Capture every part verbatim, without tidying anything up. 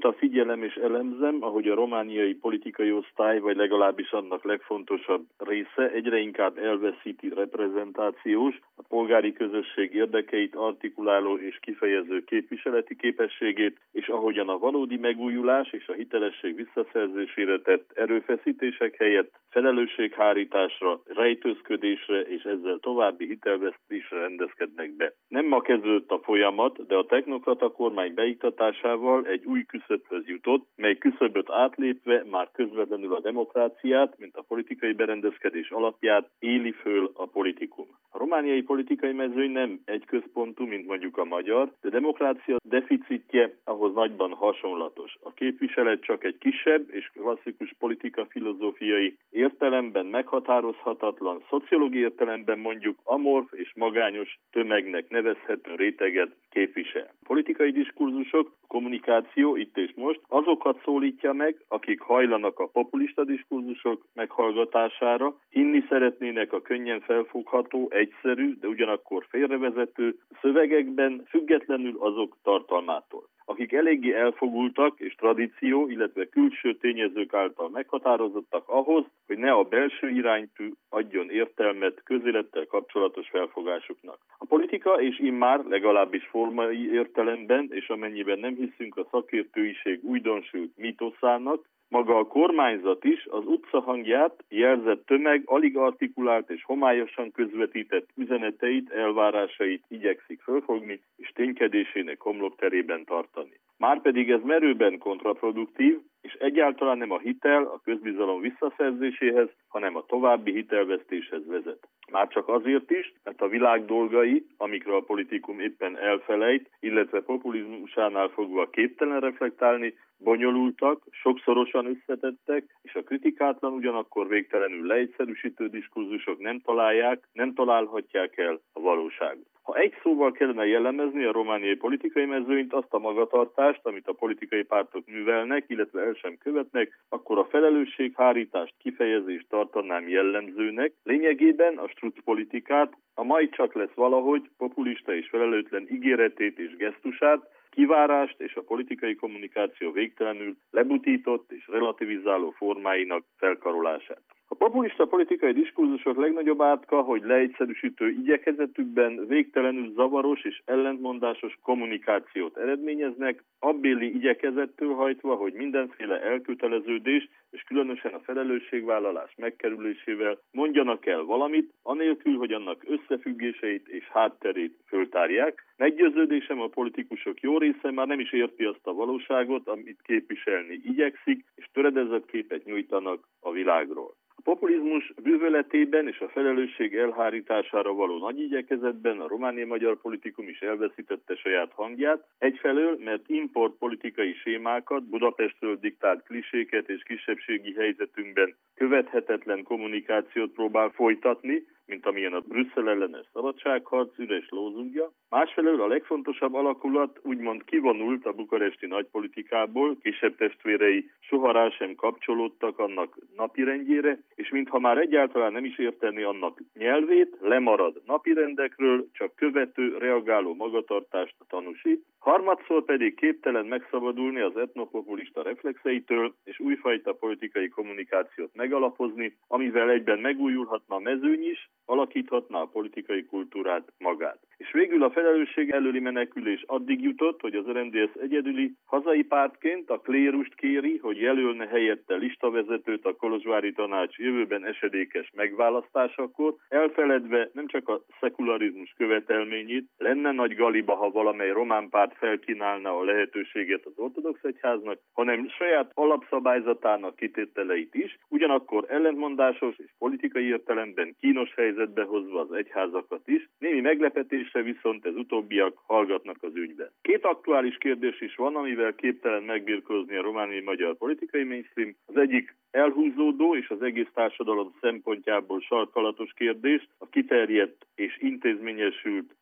Régóta figyelem és elemzem, ahogy a romániai politikai osztály, vagy legalábbis annak legfontosabb része egyre inkább elveszíti reprezentációs, a polgári közösség érdekeit artikuláló és kifejező képviseleti képességét, és ahogyan a valódi megújulás és a hitelesség visszaszerzésére tett erőfeszítések helyett felelősséghárításra, rejtőzködésre és ezzel további hitelvesztésre rendezkednek be. Nem ma kezdődött a folyamat, de a technokrata kormány beiktatásával egy új küszöbhöz jutott, mely küszöböt átlépve már közvetlenül a demokráciát, mint a politikai berendezkedés alapját éli föl a politikum. A romániai politikai mezőny nem egyközpontú, mint mondjuk a magyar, de demokrácia deficitje ahhoz nagyban hasonlatos. A képviselet csak egy kisebb és klasszikus politika filozófiai értelemben meghatározhatatlan, szociológiai értelemben mondjuk amorf és magányos tömegnek nevezhető réteget képvisel. A politikai diskurzusok, kommunikáció itt és most azokat szólítja meg, akik hajlanak a populista diskurzusok meghallgatására, hinni szeretnének a könnyen felfogható, egyszerű, de ugyanakkor félrevezető szövegekben, függetlenül azok tartalmától. Akik eléggé elfogultak és tradíció, illetve külső tényezők által meghatározottak ahhoz, hogy ne a belső iránytű adjon értelmet közélettel kapcsolatos felfogásuknak. A politika és immár legalábbis formai értelemben, és amennyiben nem hiszünk a szakértőiség újdonsült mítoszának, maga a kormányzat is az utcahangját jelzett tömeg alig artikulált és homályosan közvetített üzeneteit, elvárásait igyekszik fölfogni és ténykedésének homlokterében tartani. Márpedig ez merőben kontraproduktív, és egyáltalán nem a hitel, a közbizalom visszaszerzéséhez, hanem a további hitelvesztéshez vezet. Már csak azért is, mert a világ dolgai, amikről a politikum éppen elfelejt, illetve populizmusánál fogva képtelen reflektálni, bonyolultak, sokszorosan összetettek, és a kritikátlan ugyanakkor végtelenül leegyszerűsítő diskurzusok nem találják, nem találhatják el a valóságot. Ha egy szóval kellene jellemezni a romániai politikai mezőnyt, azt a magatartást, amit a politikai pártok művelnek, illetve el sem követnek, akkor a felelősséghárítást, kifejezést tartanám jellemzőnek. Lényegében a struc politikát, a majd csak lesz valahogy populista és felelőtlen ígéretét és gesztusát, kivárást és a politikai kommunikáció végtelenül lebutított és relativizáló formáinak felkarolását. A populista politikai diskurzusok legnagyobb átka, hogy leegyszerűsítő igyekezetükben végtelenül zavaros és ellentmondásos kommunikációt eredményeznek, abbéli igyekezettől hajtva, hogy mindenféle elköteleződés és különösen a felelősségvállalás megkerülésével mondjanak el valamit, anélkül, hogy annak összefüggéseit és hátterét föltárják. Meggyőződésem, a politikusok jó része már nem is érti azt a valóságot, amit képviselni igyekszik, és töredezett képet nyújtanak a világról. A populizmus bűvöletében és a felelősség elhárítására való nagy igyekezetben a romániai magyar politikum is elveszítette saját hangját, egyfelől, mert import politikai sémákat, Budapestről diktált kliséket és kisebbségi helyzetünkben követhetetlen kommunikációt próbál folytatni, mint amilyen a Brüsszel ellenes szabadságharc üres lózungja. Másfelől a legfontosabb alakulat úgymond kivonult a bukaresti nagypolitikából, kisebb testvérei soha rá sem kapcsolódtak annak napirendjére, és mintha már egyáltalán nem is érteni annak nyelvét, lemarad napirendekről, csak követő, reagáló magatartást tanúsít. Harmadszor pedig képtelen megszabadulni az etnopopulista reflexeitől, és újfajta politikai kommunikációt megalapozni, amivel egyben megújulhatna a mezőny is, alakíthatná a politikai kultúrát magát. És végül a felelősség előli menekülés addig jutott, hogy az er em dé es egyedüli hazai pártként a klérust kéri, hogy jelölne helyette listavezetőt a kolozsvári tanács jövőben esedékes megválasztásakor, elfeledve nem csak a szekularizmus követelményét, lenne nagy galiba, ha valamely román párt felkínálna a lehetőséget az ortodox egyháznak, hanem saját alapszabályzatának kitételeit is, ugyanakkor ellentmondásos és politikai értelemben kínos helyzetbe hozva az egyházakat is, némi meglepetésre viszont ez utóbbiak hallgatnak az ügyben. Két aktuális kérdés is van, amivel képtelen megbirkózni a romániai magyar politikai mainstream. Az egyik elhúzódó és az egész társadalom szempontjából sarkalatos kérdés, a kiterjedt és intézményesült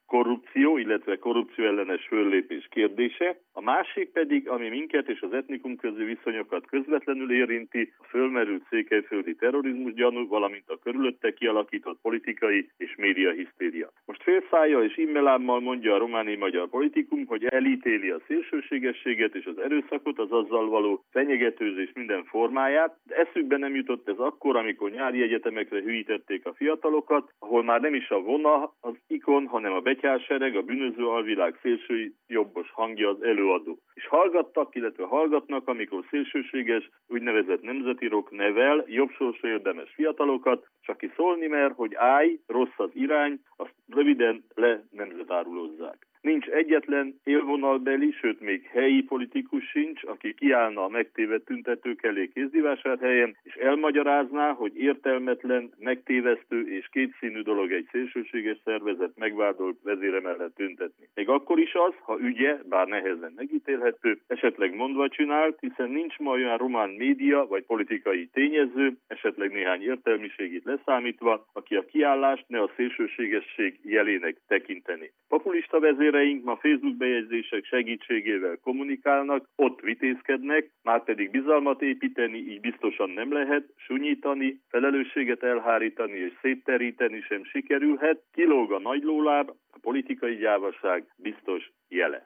korrupció, illetve korrupció ellenes föllépés kérdése, a másik pedig, ami minket és az etnikum közé viszonyokat közvetlenül érinti, a fölmerült székelyföldi terrorizmus gyanú, valamint a körülötte kialakított politikai és média hisztéria. Most félszájjal és immelámmal mondja a romániai magyar politikum, hogy elítéli a szélsőségességet és az erőszakot, az azzal való fenyegetőzés minden formáját, de eszükbe nem jutott ez akkor, amikor nyári egyetemekre hűítették a fiatalokat, ahol már nem is a vona az ikon, hanem a betyársereg, a bűnöző alvilág szélső jobbos hangja az előadó. És hallgattak, illetve hallgatnak, amikor szélsőséges, úgynevezett nemzeti rock nevel jobbsorsra érdemes fiatalokat, csak ki szólni mer, hogy állj, rossz az irány, azt röviden le nemzetárulozzák. Nincs egyetlen élvonalbeli, sőt még helyi politikus sincs, aki kiállna a megtévedt tüntetők elé Kézdivásárhelyen, és elmagyarázná, hogy értelmetlen, megtévesztő és kétszínű dolog egy szélsőséges szervezet megvádolt vezére mellett tüntetni. Még akkor is az, ha ügye, bár nehezen megítélhető, esetleg mondva csinált, hiszen nincs ma olyan román média vagy politikai tényező, esetleg néhány értelmiségit leszámítva, aki a kiállást ne a szélsőségesség jelének tekinteni. Populista vezéreink ma Facebook bejegyzések segítségével kommunikálnak, ott vitézkednek, márpedig bizalmat építeni így biztosan nem lehet, sunyítani, felelősséget elhárítani és szétteríteni sem sikerülhet, kilóg a nagy lóláb, a politikai gyávaság biztos jele.